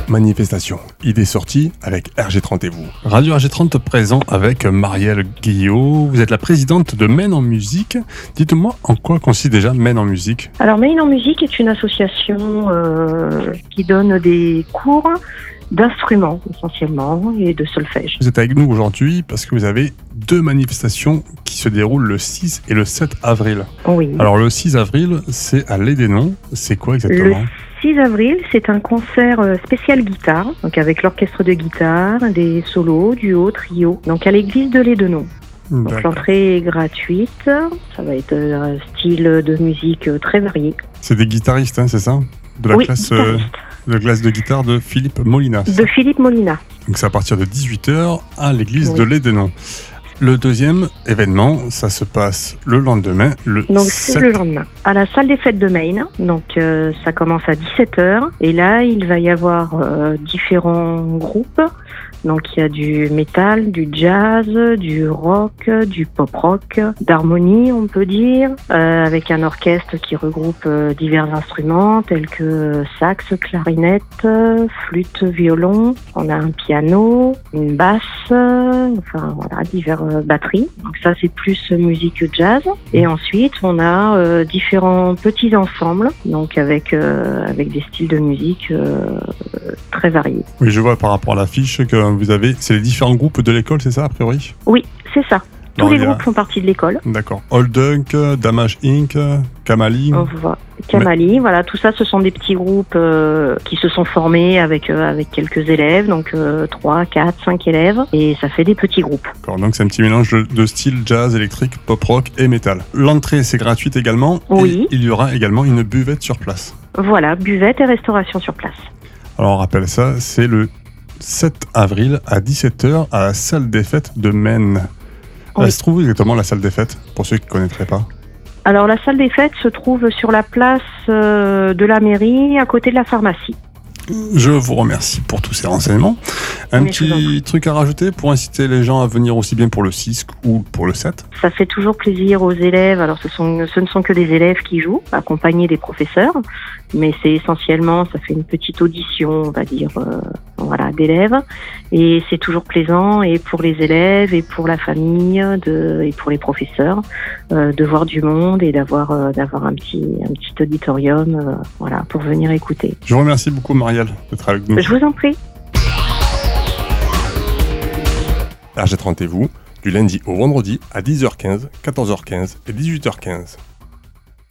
Manifestation, idée sortie avec RG30 et vous. Radio RG30 présent avec Marielle Guillot. Vous êtes la présidente de Maine en musique. Dites-moi en quoi consiste déjà Maine en musique. Alors Maine en musique est une association qui donne des cours d'instruments essentiellement et de solfège. Vous êtes avec nous aujourd'hui parce que vous avez deux manifestations qui se déroulent le 6 et le 7 avril. Oui. Alors le 6 avril, c'est à l'Édénon. C'est quoi exactement ? Le 6 avril, c'est un concert spécial guitare, donc avec l'orchestre de guitare, des solos, duos, trios, donc à l'église de l'Édenon. Donc l'entrée est gratuite, ça va être un style de musique très varié. C'est des guitaristes, hein, c'est ça ? De la classe de guitare de Philippe Molina. De Philippe Molina. Donc c'est à partir de 18h à l'église de l'Édenon. Le deuxième événement, ça se passe le lendemain, Donc c'est le lendemain, à la salle des fêtes de Maine. Donc ça commence à 17h. Et là, il va y avoir différents groupes. Donc il y a du métal, du jazz, du rock, du pop-rock, d'harmonie on peut dire, avec un orchestre qui regroupe divers instruments tels que sax, clarinette, flûte, violon. On a un piano, une basse, enfin voilà, divers batteries. Donc ça c'est plus musique jazz. Et ensuite on a différents petits ensembles, donc avec des styles de musique très variés. Oui, je vois par rapport à l'affiche que vous avez, c'est les différents groupes de l'école, c'est ça a priori ? Oui, c'est ça. Tous les groupes font partie de l'école. D'accord. Old Dunk, Damage Inc., Kamali. Kamali, voilà, tout ça, ce sont des petits groupes qui se sont formés avec quelques élèves, donc 3, 4, 5 élèves, et ça fait des petits groupes. D'accord, donc c'est un petit mélange de style jazz, électrique, pop-rock et métal. L'entrée, c'est gratuite également. Oui. Et il y aura également une buvette sur place. Voilà, buvette et restauration sur place. Alors on rappelle ça, c'est le 7 avril à 17h à la salle des fêtes de Maine. Oui. Elle se trouve exactement la salle des fêtes, pour ceux qui ne connaîtraient pas. Alors la salle des fêtes se trouve sur la place de la mairie, à côté de la pharmacie. Je vous remercie pour tous ces renseignements. Un petit truc à rajouter pour inciter les gens à venir aussi bien pour le 6 ou pour le 7 ? Ça fait toujours plaisir aux élèves. Alors ce ne sont que des élèves qui jouent, accompagnés des professeurs, mais c'est essentiellement, ça fait une petite audition, on va dire, d'élèves. Et c'est toujours plaisant, et pour les élèves, et pour la famille, et pour les professeurs, de voir du monde et d'avoir un petit auditorium, pour venir écouter. Je vous remercie beaucoup, Marielle, d'être avec nous. Je vous en prie. RG30 et vous, du lundi au vendredi à 10h15, 14h15 et 18h15.